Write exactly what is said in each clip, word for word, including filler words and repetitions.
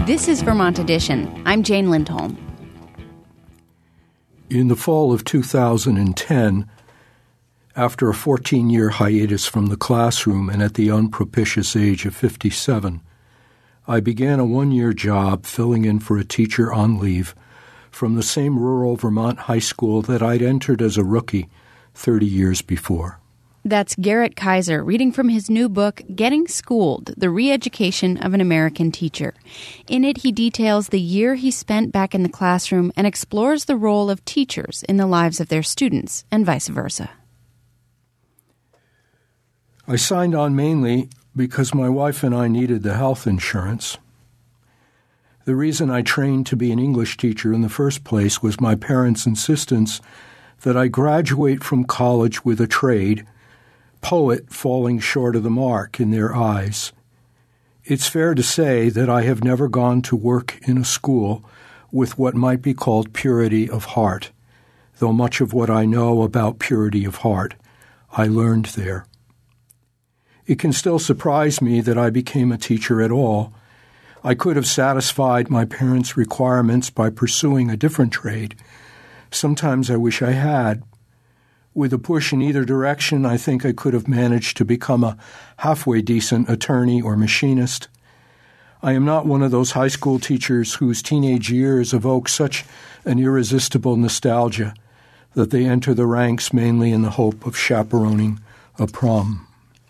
This is Vermont Edition. I'm Jane Lindholm. In the fall of two thousand ten, after a fourteen-year hiatus from the classroom and at the unpropitious age of fifty-seven, I began a one-year job filling in for a teacher on leave from the same rural Vermont high school that I'd entered as a rookie thirty years before. That's Garrett Kaiser reading from his new book, Getting Schooled, The Re-Education of an American Teacher. In it, he details the year he spent back in the classroom and explores the role of teachers in the lives of their students and vice versa. I signed on mainly because my wife and I needed the health insurance. The reason I trained to be an English teacher in the first place was my parents' insistence that I graduate from college with a trade, poet falling short of the mark in their eyes. It's fair to say that I have never gone to work in a school with what might be called purity of heart, though much of what I know about purity of heart I learned there. It can still surprise me that I became a teacher at all. I could have satisfied my parents' requirements by pursuing a different trade. Sometimes I wish I had. With a push in either direction, I think I could have managed to become a halfway decent attorney or machinist. I am not one of those high school teachers whose teenage years evoke such an irresistible nostalgia that they enter the ranks mainly in the hope of chaperoning a prom.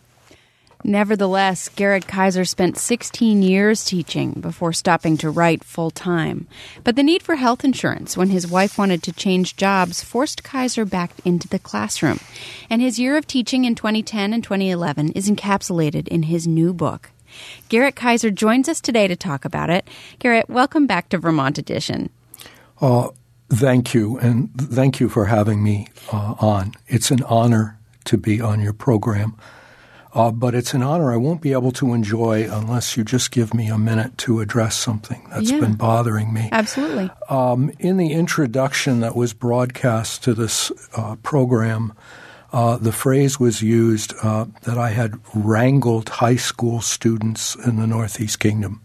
Nevertheless, Garrett Kaiser spent sixteen years teaching before stopping to write full-time. But the need for health insurance when his wife wanted to change jobs forced Kaiser back into the classroom. And his year of teaching in twenty ten and twenty eleven is encapsulated in his new book. Garrett Kaiser joins us today to talk about it. Garrett, welcome back to Vermont Edition. Uh, thank you, and thank you for having me uh, on. It's an honor to be on your program. Uh, but it's an honor I won't be able to enjoy unless you just give me a minute to address something that's yeah, been bothering me. Absolutely. Um, in the introduction that was broadcast to this uh, program, uh, the phrase was used uh, that I had wrangled high school students in the Northeast Kingdom.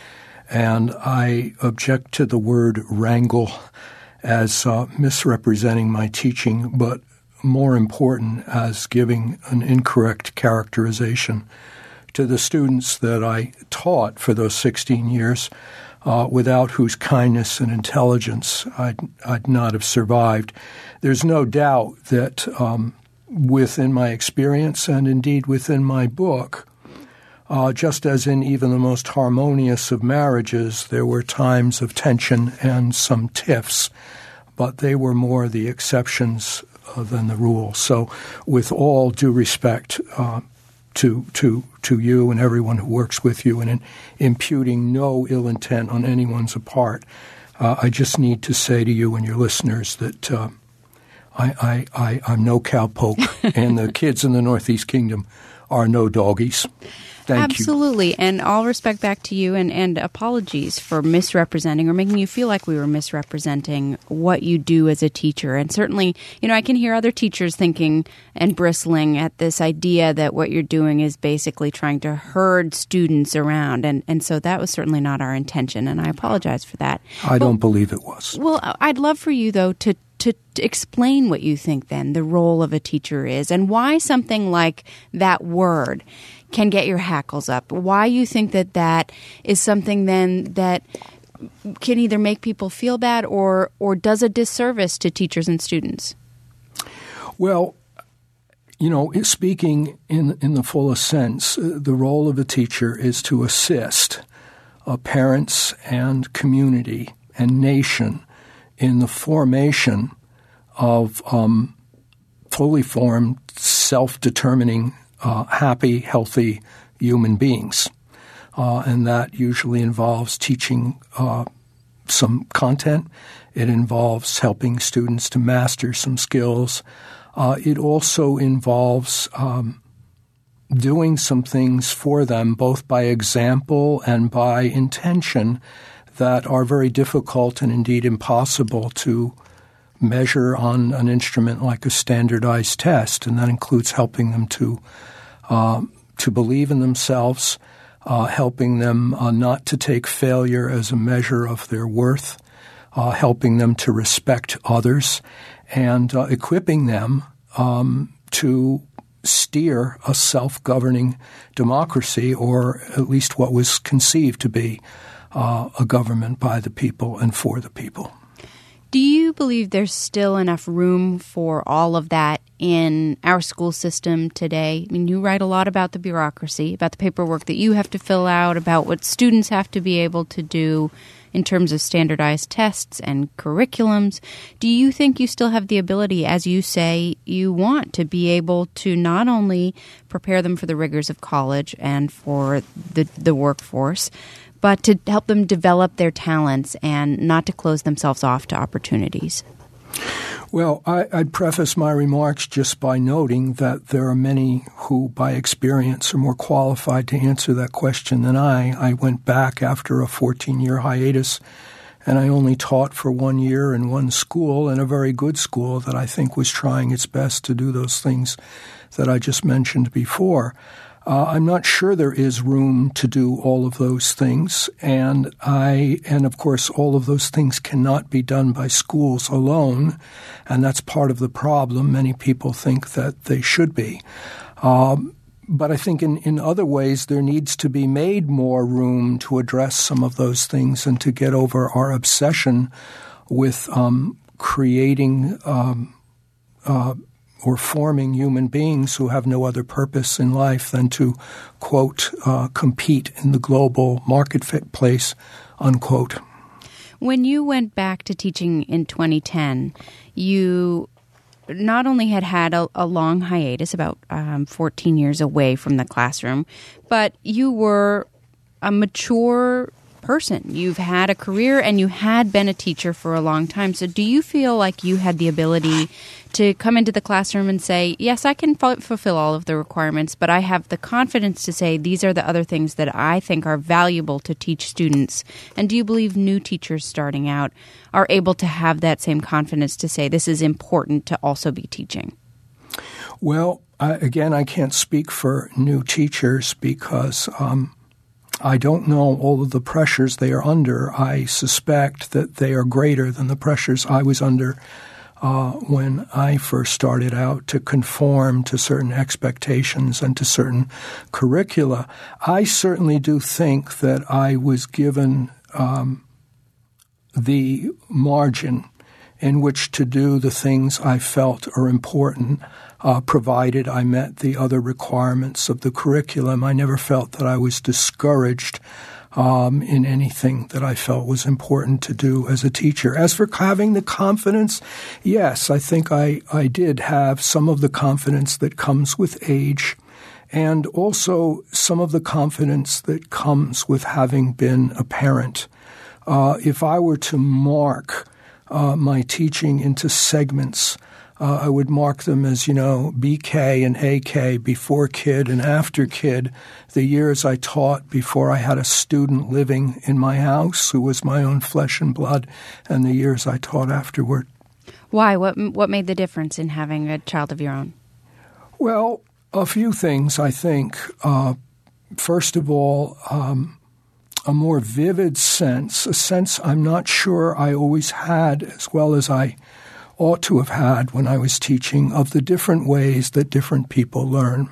And I object to the word wrangle as uh, misrepresenting my teaching, but more important as giving an incorrect characterization to the students that I taught for those sixteen years, uh, without whose kindness and intelligence I'd, I'd not have survived. There's no doubt that um, within my experience and indeed within my book, uh, just as in even the most harmonious of marriages, there were times of tension and some tiffs, but they were more the exceptions than the rule. So with all due respect uh, to to to you and everyone who works with you, and in imputing no ill intent on anyone's part, uh, I just need to say to you and your listeners that uh, I, I, I, I'm no cowpoke, and the kids in the Northeast Kingdom are no doggies. Thank Absolutely. you. And all respect back to you, and, and apologies for misrepresenting or making you feel like we were misrepresenting what you do as a teacher. And certainly, you know, I can hear other teachers thinking and bristling at this idea that what you're doing is basically trying to herd students around. And, and so that was certainly not our intention, and I apologize for that. I but, don't believe it was. Well, I'd love for you, though, to To, to explain what you think, then, the role of a teacher is, and why something like that word can get your hackles up. Why you think that that is something, then, that can either make people feel bad or, or does a disservice to teachers and students? Well, you know, speaking in, in the fullest sense, uh, the role of a teacher is to assist uh, parents and community and nation in the formation of um, fully formed, self-determining, uh, happy, healthy human beings. Uh, and that usually involves teaching uh, some content. It involves helping students to master some skills. Uh, it also involves um, doing some things for them, both by example and by intention, that are very difficult and indeed impossible to measure on an instrument like a standardized test. And that includes helping them to uh, to believe in themselves, uh, helping them uh, not to take failure as a measure of their worth, uh, helping them to respect others, and uh, equipping them um, to steer a self-governing democracy, or at least what was conceived to be uh, a government by the people and for the people. Do you believe there's still enough room for all of that in our school system today? I mean, you write a lot about the bureaucracy, about the paperwork that you have to fill out, about what students have to be able to do in terms of standardized tests and curriculums. Do you think you still have the ability, as you say you want, to be able to not only prepare them for the rigors of college and for the, the workforce, but to help them develop their talents and not to close themselves off to opportunities? Well, I, I'd preface my remarks just by noting that there are many who, by experience, are more qualified to answer that question than I. I went back after a fourteen-year hiatus, and I only taught for one year in one school, and a very good school that I think was trying its best to do those things that I just mentioned before. Uh, I'm not sure there is room to do all of those things, and I, and of course, all of those things cannot be done by schools alone, and that's part of the problem. Many people think that they should be. Um, but I think in, in other ways there needs to be made more room to address some of those things and to get over our obsession with um, creating um, uh, or forming human beings who have no other purpose in life than to, quote, uh, compete in the global marketplace, unquote. When you went back to teaching in twenty ten, you not only had had a, a long hiatus, about um, fourteen years away from the classroom, but you were a mature person. You've had a career and you had been a teacher for a long time. So do you feel like you had the ability to come into the classroom and say, yes, I can f- fulfill all of the requirements, but I have the confidence to say these are the other things that I think are valuable to teach students? And do you believe new teachers starting out are able to have that same confidence to say this is important to also be teaching? Well, I, again, I can't speak for new teachers because um, I don't know all of the pressures they are under. I suspect that they are greater than the pressures I was under uh, when I first started out to conform to certain expectations and to certain curricula. I certainly do think that I was given um, the margin in which to do the things I felt are important, uh, provided I met the other requirements of the curriculum. I never felt that I was discouraged um, in anything that I felt was important to do as a teacher. As for having the confidence, yes, I think I, I did have some of the confidence that comes with age, and also some of the confidence that comes with having been a parent. Uh, if I were to mark Uh, my teaching into segments, uh, I would mark them as, you know, B K and A K, before kid and after kid, the years I taught before I had a student living in my house who was my own flesh and blood, and the years I taught afterward. Why? What what made the difference in having a child of your own? Well, a few things, I think. Uh, first of all, um, a more vivid sense, a sense I'm not sure I always had as well as I ought to have had when I was teaching, of the different ways that different people learn.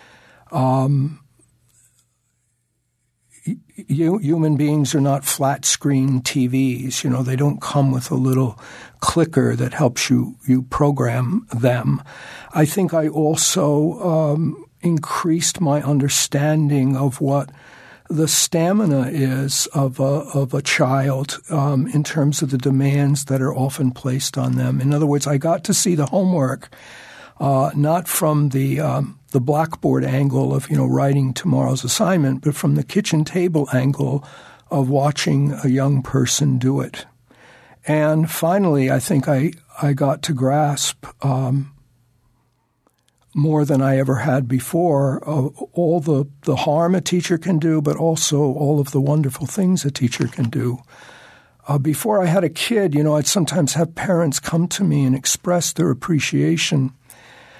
Um, you, human beings are not flat-screen T Vs. You know, they don't come with a little clicker that helps you, you program them. I think I also um, increased my understanding of what the stamina is of a, of a child um, in terms of the demands that are often placed on them. In other words, I got to see the homework uh, not from the um, the blackboard angle of, you know, writing tomorrow's assignment, but from the kitchen table angle of watching a young person do it. And finally, I think I, I got to grasp um, more than I ever had before, uh, all the, the harm a teacher can do, but also all of the wonderful things a teacher can do. Uh, before I had a kid, you know, I'd sometimes have parents come to me and express their appreciation.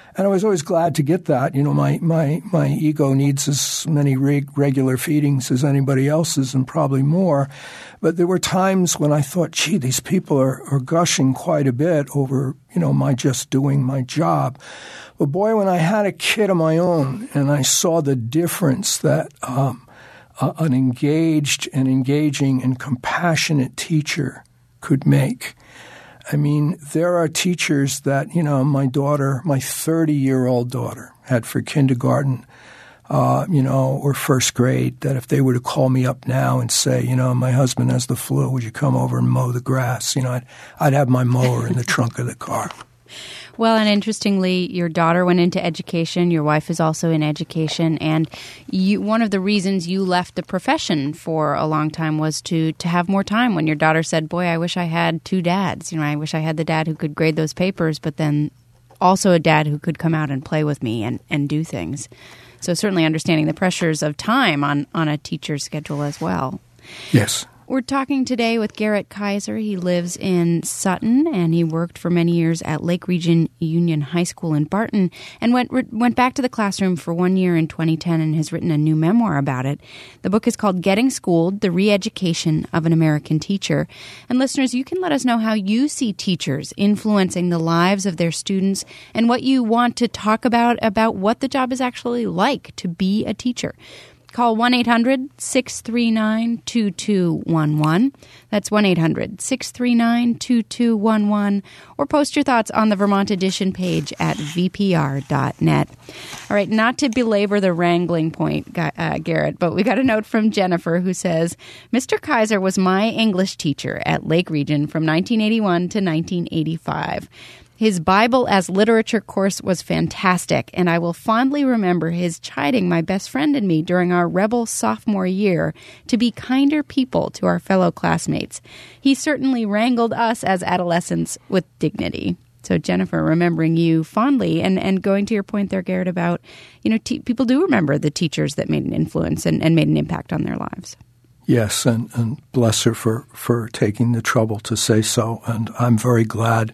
And I was always glad to get that. You know, my, my, my ego needs as many reg- regular feedings as anybody else's and probably more. But there were times when I thought, gee, these people are, are gushing quite a bit over, you know, my just doing my job. But boy, when I had a kid of my own and I saw the difference that um, uh, an engaged and engaging and compassionate teacher could make. I mean, there are teachers that, you know, my daughter, my thirty-year-old daughter had for kindergarten, uh, you know, or first grade, that if they were to call me up now and say, you know, my husband has the flu, would you come over and mow the grass? You know, I'd, I'd have my mower in the trunk of the car. Well, and interestingly, your daughter went into education. Your wife is also in education. And you, one of the reasons you left the profession for a long time was to, to have more time. When your daughter said, boy, I wish I had two dads. You know, I wish I had the dad who could grade those papers, but then also a dad who could come out and play with me and, and do things. So certainly understanding the pressures of time on, on a teacher's schedule as well. Yes. We're talking today with Garrett Kaiser. He lives in Sutton, and he worked for many years at Lake Region Union High School in Barton, and went went back to the classroom for one year in twenty ten and has written a new memoir about it. The book is called Getting Schooled, The Re-Education of an American Teacher. And listeners, you can let us know how you see teachers influencing the lives of their students and what you want to talk about, about what the job is actually like to be a teacher. Call one eight hundred six three nine two two one one. That's one eight hundred six three nine two two one one. Or post your thoughts on the Vermont Edition page at v p r dot net. All right, not to belabor the wrangling point, uh, Garrett, but we got a note from Jennifer who says, Mister Kaiser was my English teacher at Lake Region from nineteen eighty-one to nineteen eighty-five. His Bible as Literature course was fantastic, and I will fondly remember his chiding my best friend and me during our rebel sophomore year to be kinder people to our fellow classmates. He certainly wrangled us as adolescents with dignity. So, Jennifer, remembering you fondly, and, and going to your point there, Garrett, about, you know, te- people do remember the teachers that made an influence and, and made an impact on their lives. Yes, and, and bless her for, for taking the trouble to say so, and I'm very glad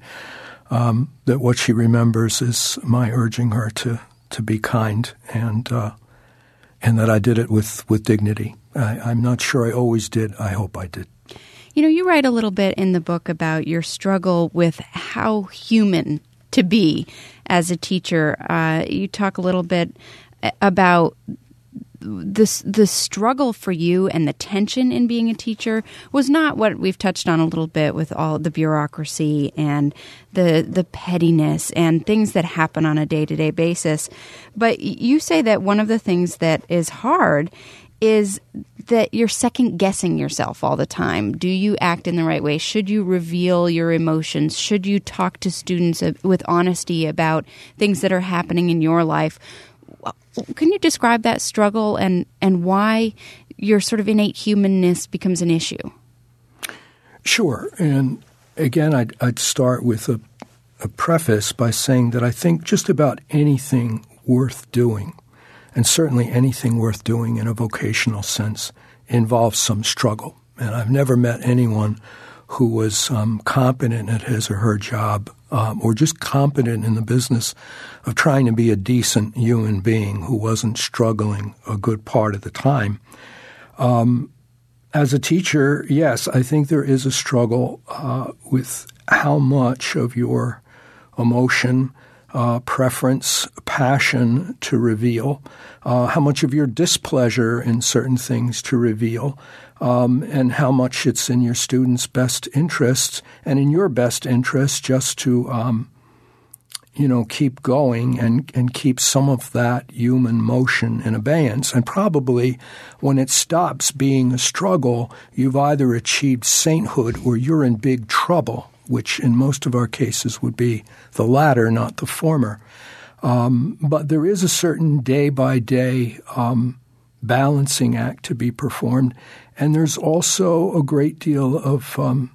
Um, that what she remembers is my urging her to, to be kind, and uh, and that I did it with, with dignity. I, I'm not sure I always did. I hope I did. You know, you write a little bit in the book about your struggle with how human to be as a teacher. Uh, you talk a little bit about This the struggle for you and the tension in being a teacher was not what we've touched on a little bit with all the bureaucracy and the the pettiness and things that happen on a day-to-day basis. But you say that one of the things that is hard is that you're second-guessing yourself all the time. Do you act in the right way? Should you reveal your emotions? Should you talk to students with honesty about things that are happening in your life? Can you describe that struggle and, and why your sort of innate humanness becomes an issue? Sure. And again, I'd, I'd start with a, a preface by saying that I think just about anything worth doing, and certainly anything worth doing in a vocational sense, involves some struggle. And I've never met anyone who was um, competent at his or her job um, or just competent in the business of trying to be a decent human being who wasn't struggling a good part of the time. Um, as a teacher, yes, I think there is a struggle uh, with how much of your emotion, uh, preference, passion to reveal, uh, how much of your displeasure in certain things to reveal, Um, and how much it's in your students' best interests and in your best interest just to, um, you know, keep going and, and keep some of that human motion in abeyance. And probably when it stops being a struggle, you've either achieved sainthood or you're in big trouble, which in most of our cases would be the latter, not the former. Um, but there is a certain day-by-day um, balancing act to be performed. And there's also a great deal of um,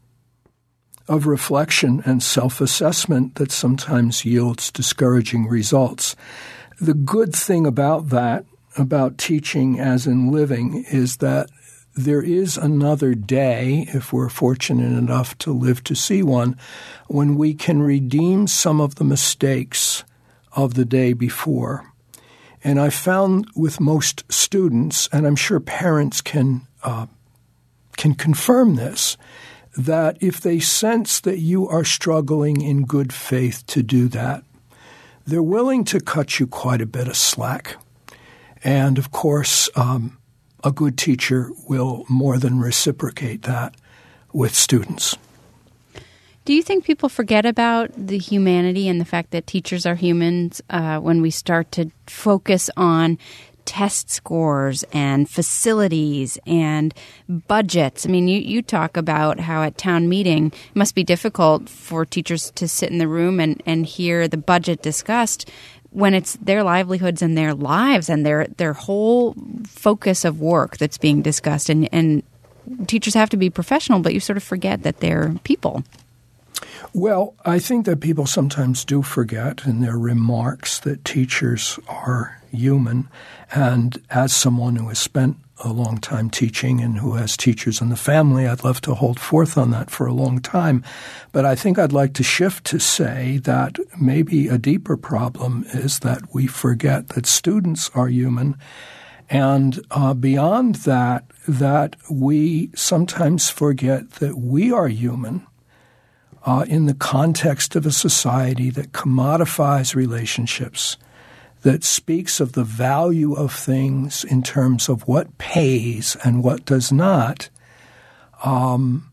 of reflection and self-assessment that sometimes yields discouraging results. The good thing about that, about teaching as in living, is that there is another day, if we're fortunate enough to live to see one, when we can redeem some of the mistakes of the day before. And I found with most students, and I'm sure parents can uh, can confirm this, that if they sense that you are struggling in good faith to do that, they're willing to cut you quite a bit of slack. And, of course, um, a good teacher will more than reciprocate that with students. Do you think people forget about the humanity and the fact that teachers are humans uh, when we start to focus on test scores and facilities and budgets? I mean, you, you talk about how at town meeting it must be difficult for teachers to sit in the room and, and hear the budget discussed when it's their livelihoods and their lives and their their whole focus of work that's being discussed. And, and teachers have to be professional, but you sort of forget that they're people. Well, I think that people sometimes do forget in their remarks that teachers are human. And as someone who has spent a long time teaching and who has teachers in the family, I'd love to hold forth on that for a long time. But I think I'd like to shift to say that maybe a deeper problem is that we forget that students are human. And uh, beyond that, that we sometimes forget that we are human uh, in the context of a society that commodifies relationships, that speaks of the value of things in terms of what pays and what does not, um,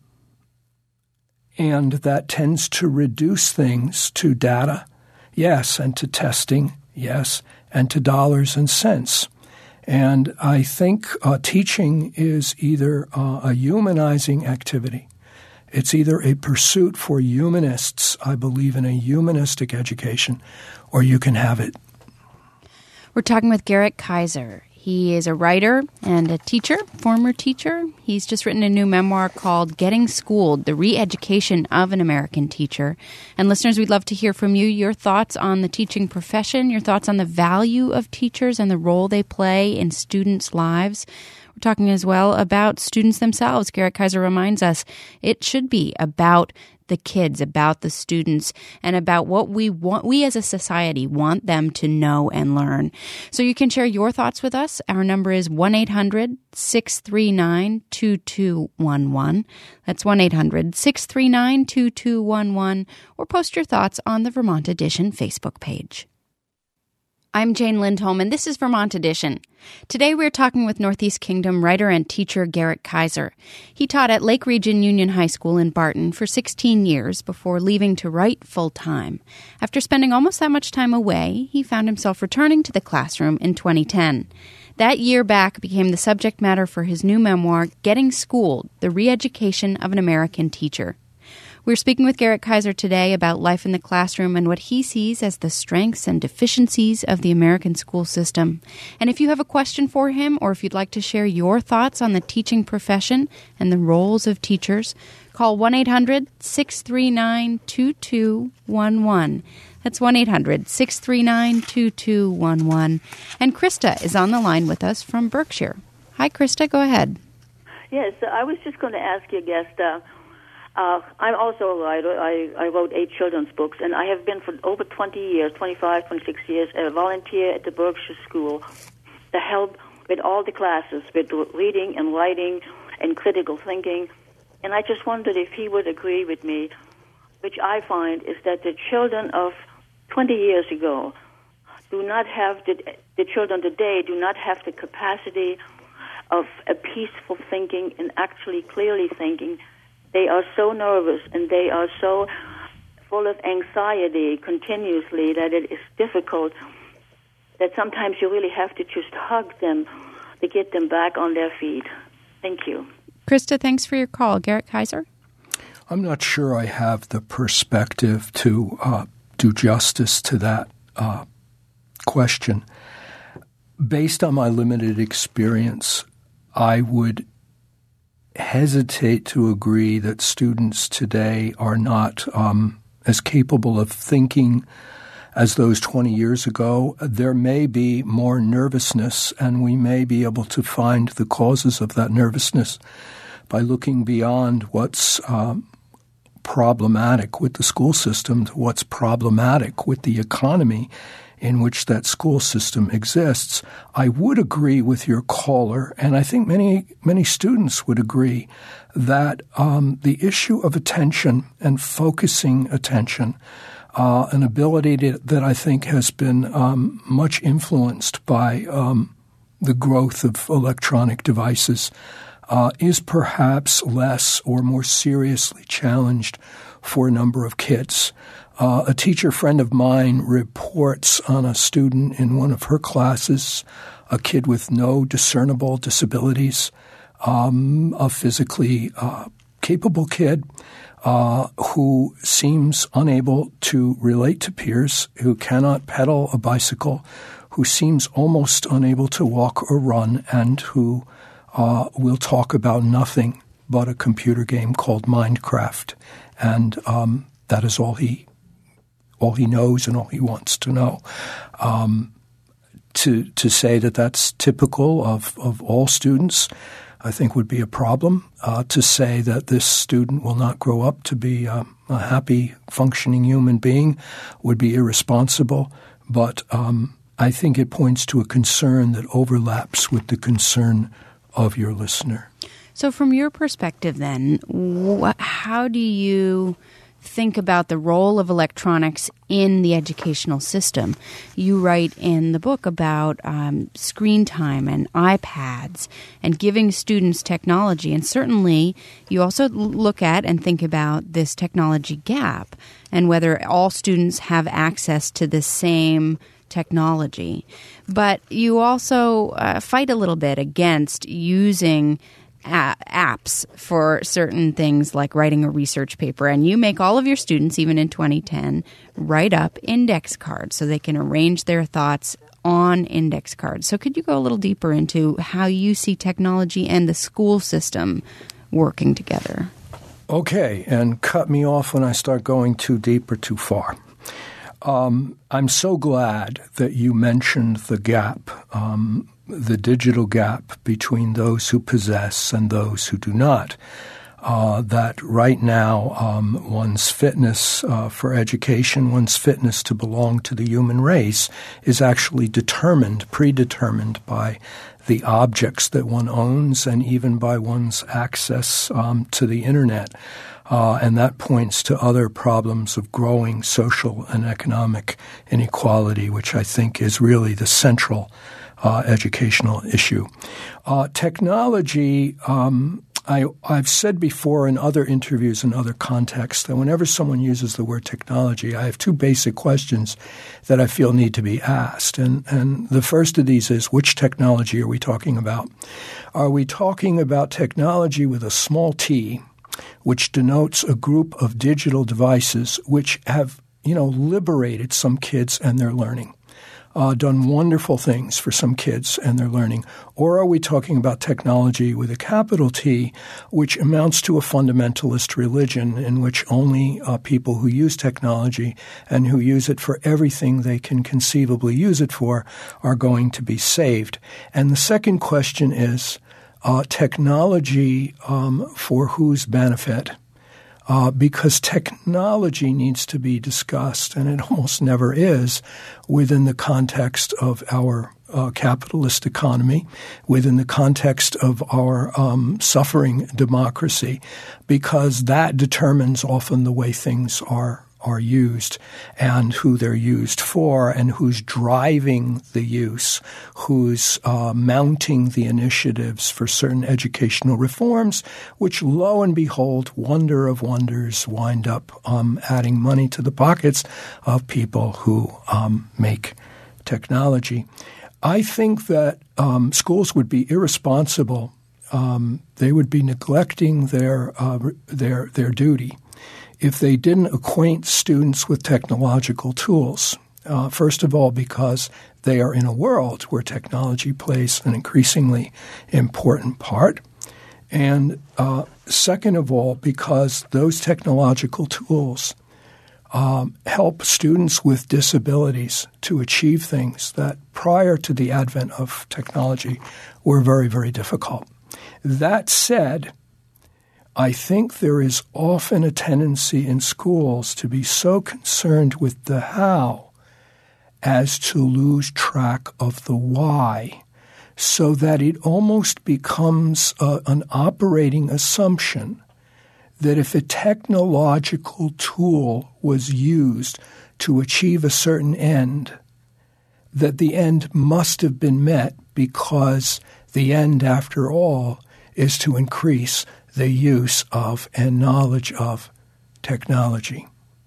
and that tends to reduce things to data, yes, and to testing, yes, and to dollars and cents. And I think uh, teaching is either uh, a humanizing activity. It's either a pursuit for humanists, I believe in a humanistic education, or you can have it. We're talking with Garrett Kaiser. He is a writer and a teacher, former teacher. He's just written a new memoir called Getting Schooled, The Re-Education of an American Teacher. And listeners, we'd love to hear from you, your thoughts on the teaching profession, your thoughts on the value of teachers and the role they play in students' lives. We're talking as well about students themselves. Garrett Kaiser reminds us it should be about the kids, about the students, and about what we want, we as a society want them to know and learn. So you can share your thoughts with us. Our number is one eight hundred six three nine two two one one. That's one eight hundred six three nine two two one one, or post your thoughts on the Vermont Edition Facebook page. I'm Jane Lindholm, and this is Vermont Edition. Today we're talking with Northeast Kingdom writer and teacher Garrett Kaiser. He taught at Lake Region Union High School in Barton for sixteen years before leaving to write full-time. After spending almost that much time away, he found himself returning to the classroom in twenty ten. That year back became the subject matter for his new memoir, Getting Schooled, The Re-Education of an American Teacher. We're speaking with Garrett Kaiser today about life in the classroom and what he sees as the strengths and deficiencies of the American school system. And if you have a question for him, or if you'd like to share your thoughts on the teaching profession and the roles of teachers, call one eight hundred six three nine two two one one. That's one eight hundred six three nine two two one one. And Krista is on the line with us from Berkshire. Hi, Krista. Go ahead. Yes, I was just going to ask your guest, uh, Uh, I'm also a writer. I, I wrote eight children's books, and I have been for over twenty years, twenty-five, twenty-six years, a volunteer at the Berkshire School to help with all the classes, with reading and writing and critical thinking. And I just wondered if he would agree with me, which I find is that the children of twenty years ago do not have, the, the children today do not have the capacity of a peaceful thinking and actually clearly thinking. They are so nervous and they are so full of anxiety continuously that it is difficult, that sometimes you really have to just hug them to get them back on their feet. Thank you. Krista, thanks for your call. Garrett Kaiser? I'm not sure I have the perspective to uh, do justice to that uh, question. Based on my limited experience, I would hesitate to agree that students today are not um, as capable of thinking as those twenty years ago. There may be more nervousness, and we may be able to find the causes of that nervousness by looking beyond what's um, problematic with the school system to what's problematic with the economy in which that school system exists. I would agree with your caller, and I think many many students would agree, that um, the issue of attention and focusing attention, uh, an ability to, that I think has been um, much influenced by um, the growth of electronic devices, uh, is perhaps less or more seriously challenged for a number of kids. Uh, a teacher friend of mine reports on a student in one of her classes, a kid with no discernible disabilities, um, a physically uh, capable kid uh, who seems unable to relate to peers, who cannot pedal a bicycle, who seems almost unable to walk or run, and who uh, will talk about nothing but a computer game called Minecraft. And um, that is all he all he knows and all he wants to know. Um, to to say that that's typical of, of all students, I think would be a problem. Uh, to say that this student will not grow up to be um, a happy, functioning human being would be irresponsible. But um, I think it points to a concern that overlaps with the concern of your listener. So from your perspective then, wh- how do you think about the role of electronics in the educational system? You write in the book about um, screen time and iPads and giving students technology. And certainly you also look at and think about this technology gap and whether all students have access to the same technology. But you also uh, fight a little bit against using A- apps for certain things like writing a research paper. And you make all of your students, even in twenty ten, write up index cards so they can arrange their thoughts on index cards. So could you go a little deeper into how you see technology and the school system working together? Okay, and cut me off when I start going too deep or too far. Um, I'm so glad that you mentioned the gap, um, the digital gap between those who possess and those who do not. Uh, that right now um, one's fitness uh, for education, one's fitness to belong to the human race is actually determined, predetermined by the objects that one owns and even by one's access um, to the Internet. Uh, and that points to other problems of growing social and economic inequality, which I think is really the central uh, educational issue. Uh, technology, um, I, I've said before in other interviews and other contexts that whenever someone uses the word technology, I have two basic questions that I feel need to be asked. And, and the first of these is, which technology are we talking about? Are we talking about technology with a small t, which denotes a group of digital devices which have, you know, liberated some kids and their learning, uh, done wonderful things for some kids and their learning? Or are we talking about technology with a capital T, which amounts to a fundamentalist religion in which only uh, people who use technology and who use it for everything they can conceivably use it for are going to be saved? And the second question is, Uh, technology um, for whose benefit? Uh, because technology needs to be discussed, and it almost never is, within the context of our uh, capitalist economy, within the context of our um, suffering democracy, because that determines often the way things are are used and who they're used for and who's driving the use, who's uh, mounting the initiatives for certain educational reforms, which, lo and behold, wonder of wonders, wind up um, adding money to the pockets of people who um, make technology. I think that um, schools would be irresponsible. Um, they would be neglecting their uh, their their duty if they didn't acquaint students with technological tools. Uh, first of all, because they are in a world where technology plays an increasingly important part. And uh, second of all, because those technological tools um, help students with disabilities to achieve things that prior to the advent of technology were very, very difficult. That said, I think there is often a tendency in schools to be so concerned with the how as to lose track of the why, so that it almost becomes uh, an operating assumption that if a technological tool was used to achieve a certain end, that the end must have been met because the end, after all, is to increase the use of and knowledge of technology.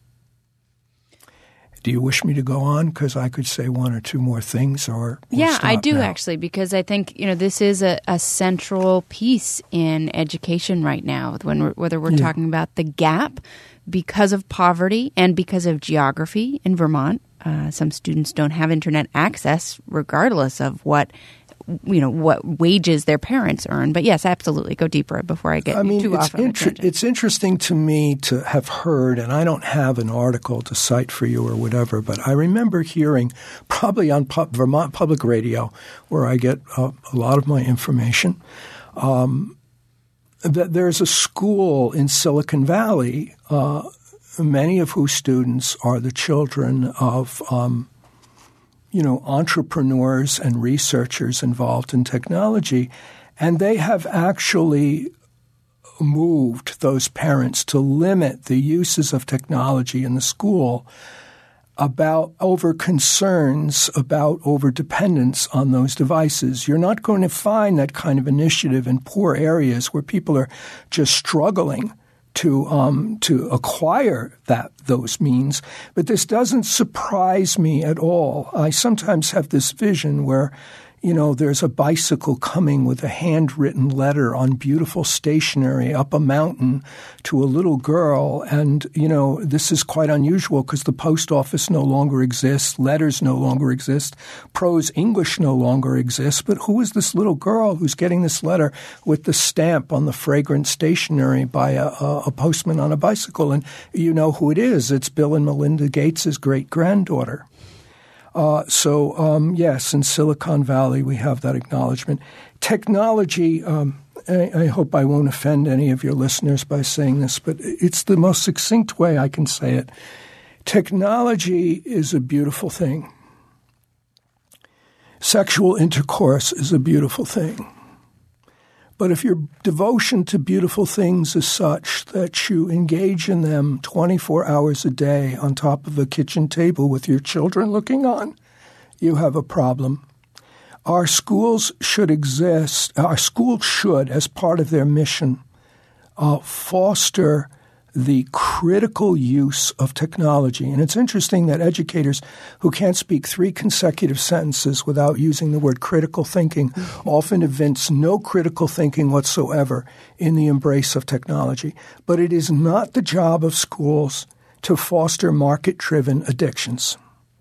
Do you wish me to go on? Because I could say one or two more things, or we'll yeah, I do now. actually, because I think you know this is a, a central piece in education right now. When we're, whether we're yeah. talking about the gap because of poverty and because of geography in Vermont, uh, some students don't have internet access, regardless of what you know what wages their parents earn. But yes, absolutely, go deeper before I get I mean, too it's off on a inter- tangent. It's interesting to me to have heard, and I don't have an article to cite for you or whatever, but I remember hearing probably on Pu- Vermont Public Radio, where I get uh, a lot of my information, um, that there's a school in Silicon Valley, uh, many of whose students are the children of um, you know, entrepreneurs and researchers involved in technology, and they have actually moved those parents to limit the uses of technology in the school about over concerns about over dependence on those devices. You're not going to find that kind of initiative in poor areas where people are just struggling to um, to acquire that those means. But this doesn't surprise me at all. I sometimes have this vision where, you know, there's a bicycle coming with a handwritten letter on beautiful stationery up a mountain to a little girl. And, you know, this is quite unusual because the post office no longer exists. Letters no longer exist. Prose English no longer exists. But who is this little girl who's getting this letter with the stamp on the fragrant stationery by a, a postman on a bicycle? And you know who it is. It's Bill and Melinda Gates' great-granddaughter. Uh, so, um, yes, in Silicon Valley, we have that acknowledgement. Technology, um, I, I hope I won't offend any of your listeners by saying this, but it's the most succinct way I can say it. Technology is a beautiful thing. Sexual intercourse is a beautiful thing. But if your devotion to beautiful things is such that you engage in them twenty-four hours a day on top of a kitchen table with your children looking on, you have a problem. Our schools should exist, our schools should, as part of their mission, uh, foster the critical use of technology. And it's interesting that educators who can't speak three consecutive sentences without using the word critical thinking mm-hmm. often evince no critical thinking whatsoever in the embrace of technology. But it is not the job of schools to foster market-driven addictions.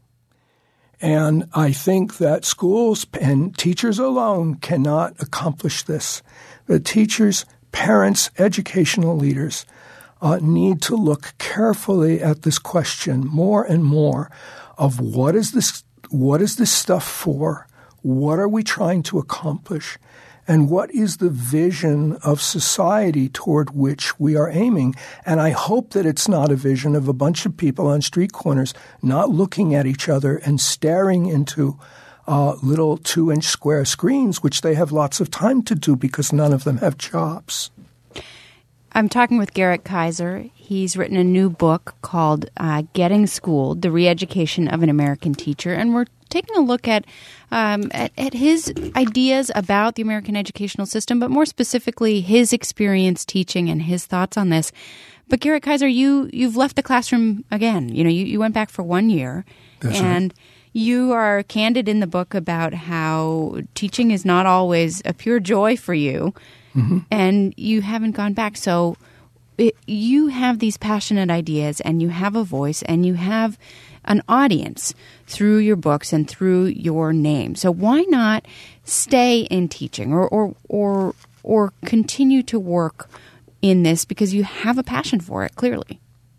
And I think that schools and teachers alone cannot accomplish this. The teachers, parents, educational leaders Uh, need to look carefully at this question more and more of what is this, what is this stuff for? What are we trying to accomplish? And what is the vision of society toward which we are aiming? And I hope that it's not a vision of a bunch of people on street corners not looking at each other and staring into uh, little two-inch square screens, which they have lots of time to do because none of them have jobs. I'm talking with Garrett Kaiser. He's written a new book called uh, Getting Schooled, The Re-Education of an American Teacher. And we're taking a look at, um, at at his ideas about the American educational system, but more specifically his experience teaching and his thoughts on this. But Garrett Kaiser, you, you've left the classroom again. You know, you, you went back for one year. That's and right. You are candid in the book about how teaching is not always a pure joy for you. Mm-hmm. And you haven't gone back. So it, you have these passionate ideas and you have a voice and you have an audience through your books and through your name. So why not stay in teaching or or or, or continue to work in this because you have a passion for it, clearly?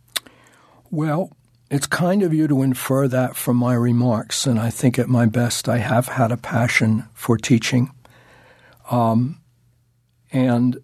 Well, it's kind of you to infer that from my remarks. And I think at my best I have had a passion for teaching. Um And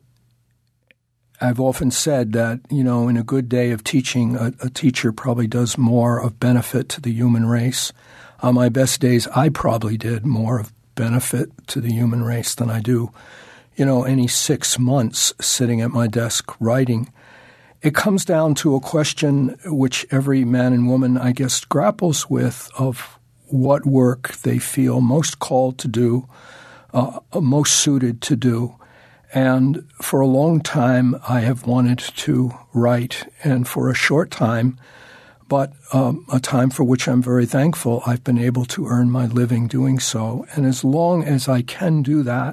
I've often said that, you know, in a good day of teaching, a, a teacher probably does more of benefit to the human race on my best days, I probably did more of benefit to the human race than I do, you know, any six months sitting at my desk writing. It comes down to a question which every man and woman, I guess, grapples with of what work they feel most called to do, uh, most suited to do. And for a long time, I have wanted to write, and for a short time, but um, a time for which I'm very thankful, I've been able to earn my living doing so. And as long as I can do that,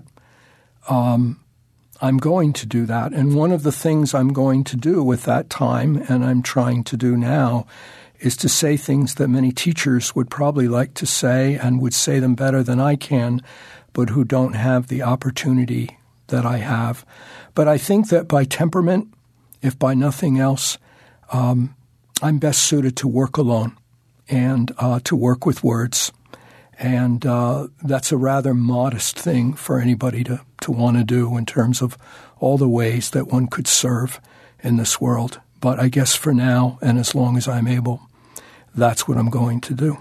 um, I'm going to do that. And one of the things I'm going to do with that time, and I'm trying to do now, is to say things that many teachers would probably like to say and would say them better than I can, but who don't have the opportunity that I have. But I think that by temperament, if by nothing else, um, I'm best suited to work alone and uh, to work with words. And uh, that's a rather modest thing for anybody to, to want to do in terms of all the ways that one could serve in this world. But I guess for now, and as long as I'm able, that's what I'm going to do.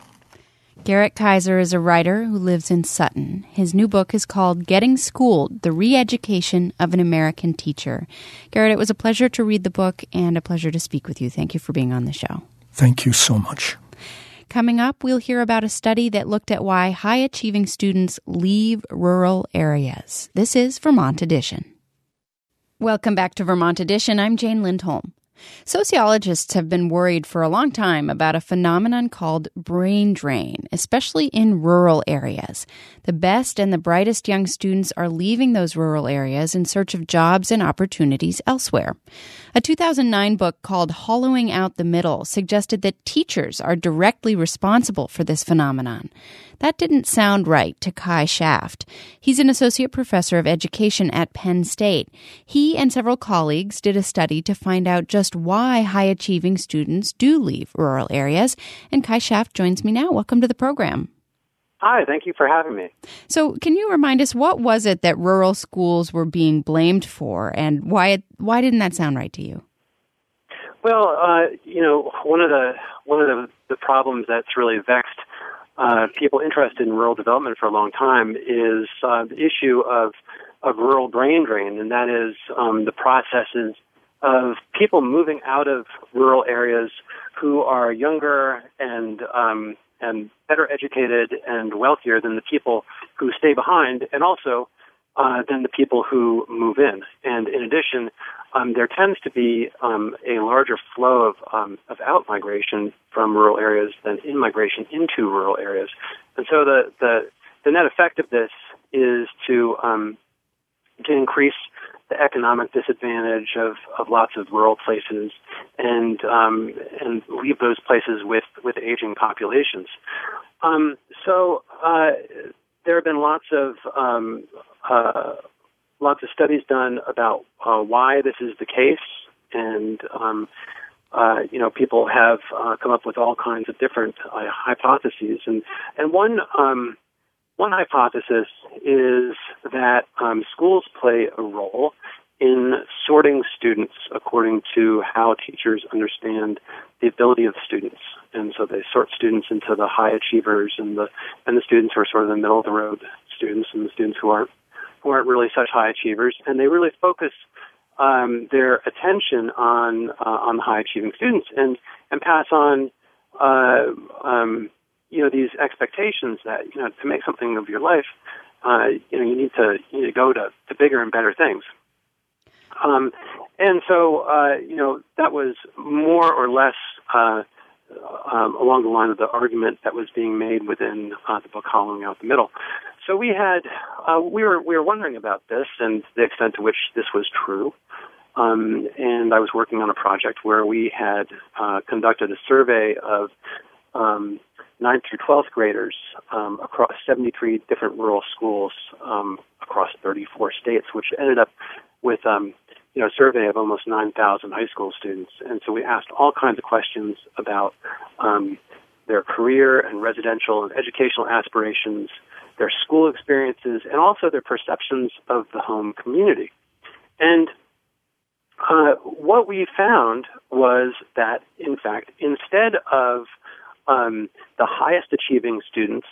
Garrett Kaiser is a writer who lives in Sutton. His new book is called Getting Schooled, The Re-Education of an American Teacher. Garrett, it was a pleasure to read the book and a pleasure to speak with you. Thank you for being on the show. Thank you so much. Coming up, we'll hear about a study that looked at why high-achieving students leave rural areas. This is Vermont Edition. Welcome back to Vermont Edition. I'm Jane Lindholm. Sociologists have been worried for a long time about a phenomenon called brain drain, especially in rural areas. The best and the brightest young students are leaving those rural areas in search of jobs and opportunities elsewhere. A two thousand nine book called Hollowing Out the Middle suggested that teachers are directly responsible for this phenomenon. That didn't sound right to Kai Shaft. He's an associate professor of education at Penn State. He and several colleagues did a study to find out just why high-achieving students do leave rural areas. And Kai Shaft joins me now. Welcome to the program. Hi, thank you for having me. So can you remind us, what was it that rural schools were being blamed for, and why it, why didn't that sound right to you? Well, uh, you know, one of the one of the, the problems that's really vexed uh, people interested in rural development for a long time is uh, the issue of of rural brain drain, and that is um, the processes of people moving out of rural areas who are younger and um, and better educated and wealthier than the people who stay behind, and also uh, than the people who move in. And in addition, um, there tends to be um, a larger flow of um, of out-migration from rural areas than in-migration into rural areas. And so the, the, the net effect of this is to um, to increase the economic disadvantage of, of lots of rural places and um, and leave those places with, with aging populations. Um, so uh, there have been lots of um, uh, lots of studies done about uh, why this is the case, and um, uh, you know people have uh, come up with all kinds of different uh, hypotheses, and and one. Um, One hypothesis is that um, schools play a role in sorting students according to how teachers understand the ability of the students. And so they sort students into the high achievers and the and the students who are sort of the middle of the road students and the students who aren't who aren't really such high achievers. And they really focus um, their attention on uh, on the high achieving students and and pass on uh, um, you know, these expectations that, you know, to make something of your life, uh, you know, you need to, you need to go to, to bigger and better things. Um, and so, uh, you know, that was more or less uh, um, along the line of the argument that was being made within uh, the book Hollowing Out the Middle. So we had, uh, we were we were wondering about this and the extent to which this was true. Um, and I was working on a project where we had uh, conducted a survey of um, ninth through twelfth graders um, across seventy-three different rural schools um, across thirty-four states, which ended up with um, you know a survey of almost nine thousand high school students. And so we asked all kinds of questions about um, their career and residential and educational aspirations, their school experiences, and also their perceptions of the home community. And uh, what we found was that, in fact, instead of um, the highest achieving students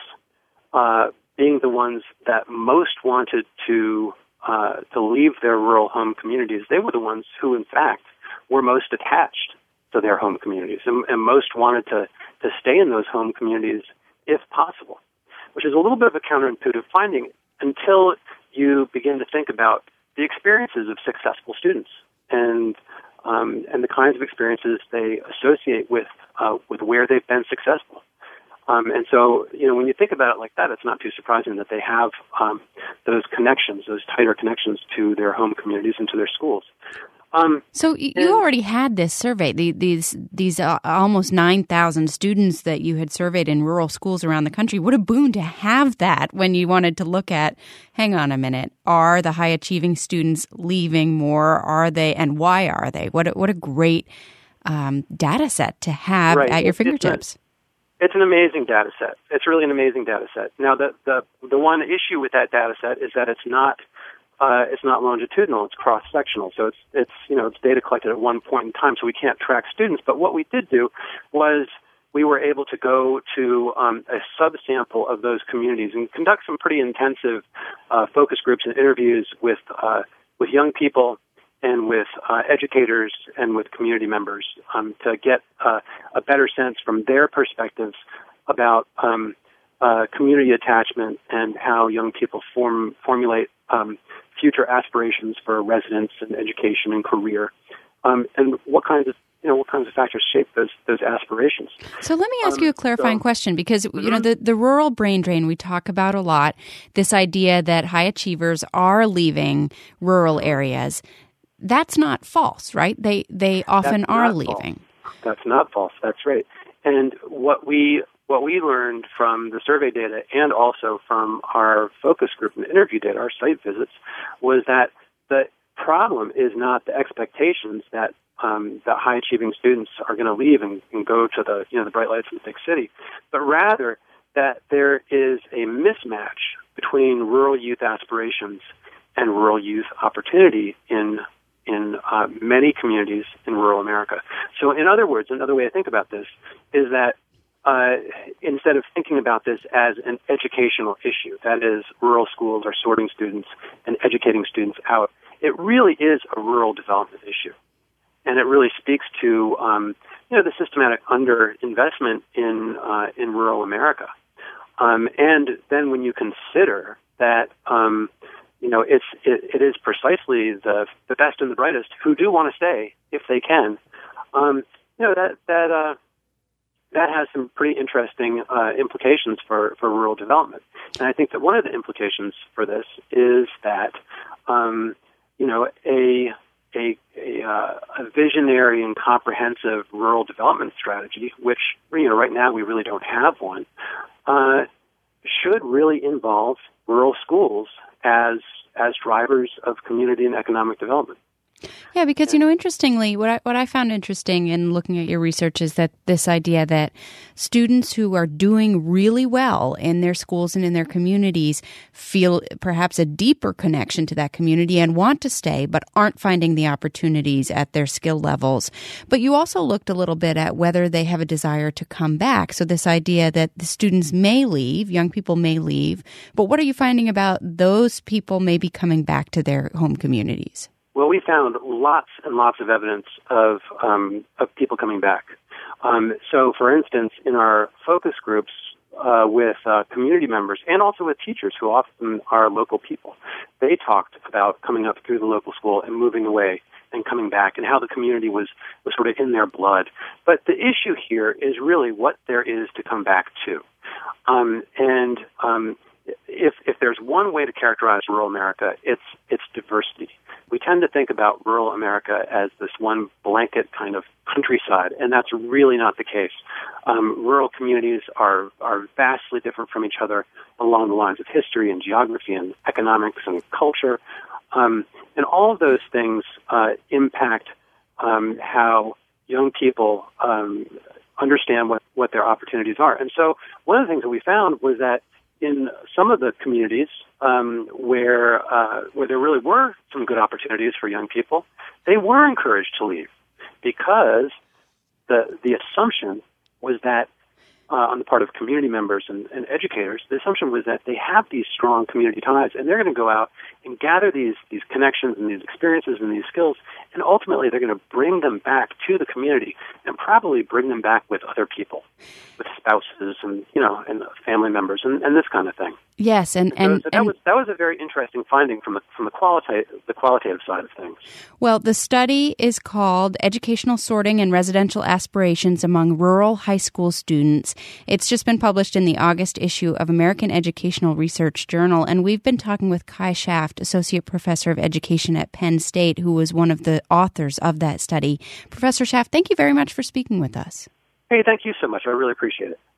uh, being the ones that most wanted to uh, to leave their rural home communities, they were the ones who, in fact, were most attached to their home communities and, and most wanted to, to stay in those home communities if possible, which is a little bit of a counterintuitive finding until you begin to think about the experiences of successful students and um, and the kinds of experiences they associate with uh, with where they've been successful. Um, and so, you know, when you think about it like that, it's not too surprising that they have um, those connections, those tighter connections to their home communities and to their schools. Um, so you, you already had this survey, the, these these uh, almost nine thousand students that you had surveyed in rural schools around the country. What a boon to have that when you wanted to look at, hang on a minute, are the high-achieving students leaving more? Are they, and why are they? What a, what a great um, data set to have right. at your it's, fingertips. It's, a, it's an amazing data set. It's really an amazing data set. Now, the, the, the one issue with that data set is that it's not Uh, it's not longitudinal; it's cross-sectional. So it's it's you know it's data collected at one point in time, so we can't track students. But what we did do was we were able to go to um, a subsample of those communities and conduct some pretty intensive uh, focus groups and interviews with uh, with young people and with uh, educators and with community members um, to get uh, a better sense from their perspectives about um, uh, community attachment and how young people form formulate um, future aspirations for residence and education and career, um, and what kinds of you know what kinds of factors shape those those aspirations. So let me ask um, you a clarifying so, question, because mm-hmm. you know the the rural brain drain we talk about a lot. This idea that high achievers are leaving rural areas. That's not false, right? They they often That's are not leaving. False. That's not false. That's right. And what we what we learned from the survey data and also from our focus group and interview data, our site visits, was that the problem is not the expectations that um, that high achieving students are going to leave and, and go to the you know the bright lights of the big city, but rather that there is a mismatch between rural youth aspirations and rural youth opportunity in in uh, many communities in rural America. So in other words, another way to think about this is that uh, instead of thinking about this as an educational issue, that is, rural schools are sorting students and educating students out, it really is a rural development issue. And it really speaks to um, you know the systematic underinvestment in uh, in rural America. Um, and then when you consider that um, you know it's it, it is precisely the the best and the brightest who do want to stay if they can, um, you know that that uh, that has some pretty interesting uh, implications for, for rural development. And I think that one of the implications for this is that um, you know a A, a, uh, a visionary and comprehensive rural development strategy, which you know right now we really don't have one, uh, should really involve rural schools as as drivers of community and economic development. Yeah, because, you know, interestingly, what I what I found interesting in looking at your research is that this idea that students who are doing really well in their schools and in their communities feel perhaps a deeper connection to that community and want to stay, but aren't finding the opportunities at their skill levels. But you also looked a little bit at whether they have a desire to come back. So this idea that the students may leave, young people may leave, but what are you finding about those people maybe coming back to their home communities? Well, we found lots and lots of evidence of um, of people coming back. Um, so, for instance, in our focus groups uh, with uh, community members and also with teachers who often are local people, they talked about coming up through the local school and moving away and coming back and how the community was, was sort of in their blood. But the issue here is really what there is to come back to. Um, and um, if if there's one way to characterize rural America, it's it's diversity. We tend to think about rural America as this one blanket kind of countryside, and that's really not the case. Um, rural communities are, are vastly different from each other along the lines of history and geography and economics and culture. Um, and all of those things uh, impact um, how young people um, understand what, what their opportunities are. And so one of the things that we found was that in some of the communities um, where uh, where there really were some good opportunities for young people, they were encouraged to leave because the the assumption was that uh, on the part of community members and, and educators, the assumption was that they have these strong community ties, and they're going to go out and gather these these connections and these experiences and these skills, and ultimately they're going to bring them back to the community and probably bring them back with other people, with spouses and, you know, and family members and, and this kind of thing. Yes, and, and, and, so that and was that was a very interesting finding from the from the qualitative the qualitative side of things. Well, the study is called Educational Sorting and Residential Aspirations Among Rural High School Students. It's just been published in the August issue of American Educational Research Journal, and we've been talking with Kai Schaft, Associate Professor of Education at Penn State, who was one of the authors of that study. Professor Schaft, thank you very much for speaking with us. Hey, thank you so much. I really appreciate it.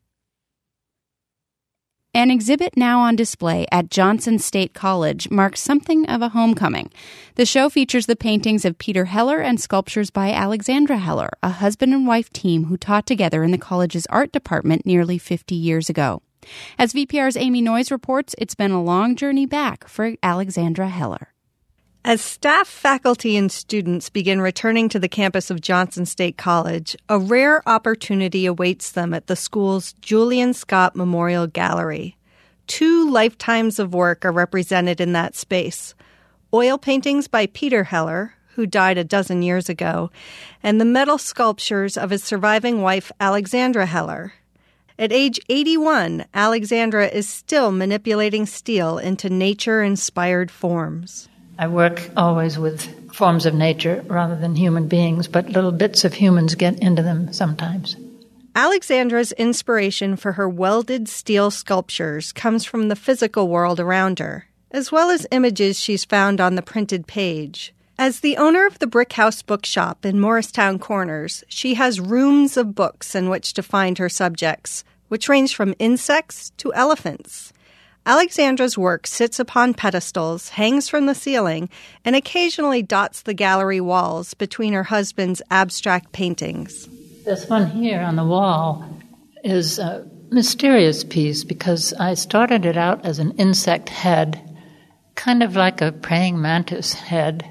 An exhibit now on display at Johnson State College marks something of a homecoming. The show features the paintings of Peter Heller and sculptures by Alexandra Heller, a husband and wife team who taught together in the college's art department nearly fifty years ago. As V P R's Amy Noyes reports, it's been a long journey back for Alexandra Heller. As staff, faculty, and students begin returning to the campus of Johnson State College, a rare opportunity awaits them at the school's Julian Scott Memorial Gallery. Two lifetimes of work are represented in that space: oil paintings by Peter Heller, who died a dozen years ago, and the metal sculptures of his surviving wife, Alexandra Heller. At age eighty-one, Alexandra is still manipulating steel into nature-inspired forms. I work always with forms of nature rather than human beings, but little bits of humans get into them sometimes. Alexandra's inspiration for her welded steel sculptures comes from the physical world around her, as well as images she's found on the printed page. As the owner of the Brick House Bookshop in Morristown Corners, she has rooms of books in which to find her subjects, which range from insects to elephants. Alexandra's work sits upon pedestals, hangs from the ceiling, and occasionally dots the gallery walls between her husband's abstract paintings. This one here on the wall is a mysterious piece because I started it out as an insect head, kind of like a praying mantis head.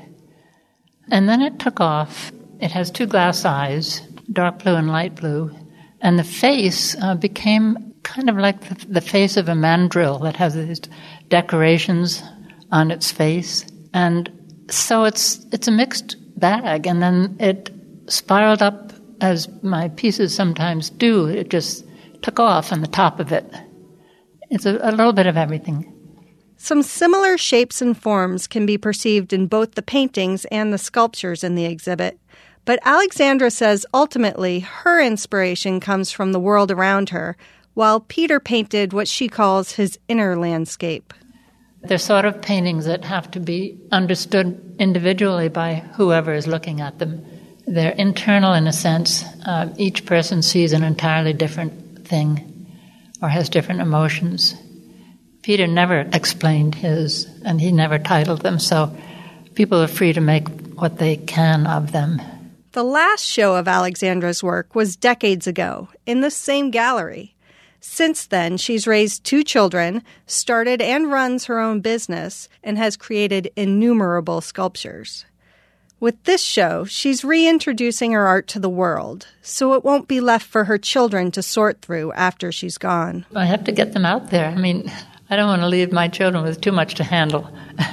And then it took off. It has two glass eyes, dark blue and light blue, and the face uh, became kind of like the, the face of a mandrill that has these decorations on its face. And so it's it's a mixed bag, and then it spiraled up as my pieces sometimes do. It just took off on the top of it. It's a, a little bit of everything. Some similar shapes and forms can be perceived in both the paintings and the sculptures in the exhibit. But Alexandra says ultimately her inspiration comes from the world around her, while Peter painted what she calls his inner landscape. They're sort of paintings that have to be understood individually by whoever is looking at them. They're internal in a sense. Uh, each person sees an entirely different thing or has different emotions. Peter never explained his, and he never titled them, so people are free to make what they can of them. The last show of Alexandra's work was decades ago, in the same gallery. Since then, she's raised two children, started and runs her own business, and has created innumerable sculptures. With this show, she's reintroducing her art to the world, so it won't be left for her children to sort through after she's gone. I have to get them out there. I mean, I don't want to leave my children with too much to handle.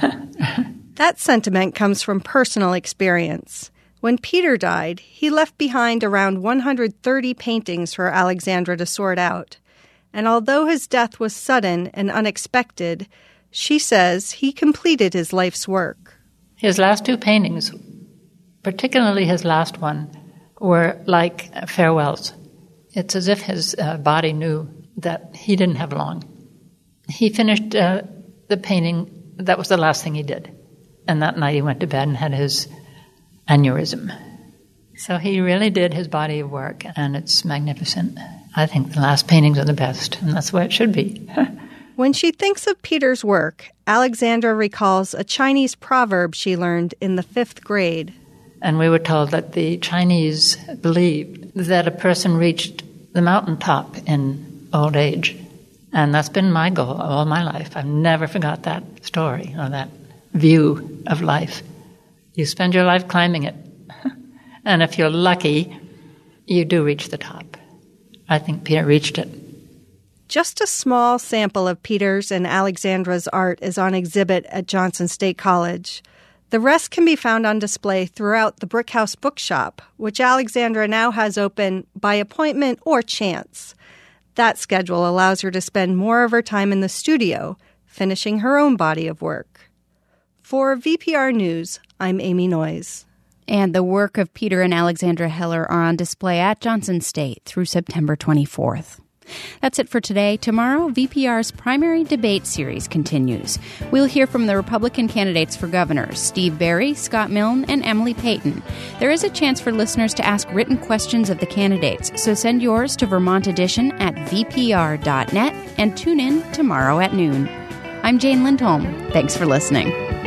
That sentiment comes from personal experience. When Peter died, he left behind around one hundred thirty paintings for Alexandra to sort out. And although his death was sudden and unexpected, she says he completed his life's work. His last two paintings, particularly his last one, were like farewells. It's as if his uh, body knew that he didn't have long. He finished uh, the painting. That was the last thing he did. And that night he went to bed and had his aneurysm. So he really did his body of work, and it's magnificent. I think the last paintings are the best, and that's the way it should be. When she thinks of Peter's work, Alexandra recalls a Chinese proverb she learned in the fifth grade. And we were told that the Chinese believed that a person reached the mountaintop in old age. And that's been my goal all my life. I've never forgot that story or that view of life. You spend your life climbing it. And if you're lucky, you do reach the top. I think Peter reached it. Just a small sample of Peter's and Alexandra's art is on exhibit at Johnson State College. The rest can be found on display throughout the Brickhouse Bookshop, which Alexandra now has open by appointment or chance. That schedule allows her to spend more of her time in the studio, finishing her own body of work. For V P R News, I'm Amy Noyes. And the work of Peter and Alexandra Heller are on display at Johnson State through September twenty-fourth. That's it for today. Tomorrow, V P R's primary debate series continues. We'll hear from the Republican candidates for governor, Steve Barry, Scott Milne, and Emily Payton. There is a chance for listeners to ask written questions of the candidates, so send yours to Vermont Edition at v p r dot net and tune in tomorrow at noon. I'm Jane Lindholm. Thanks for listening.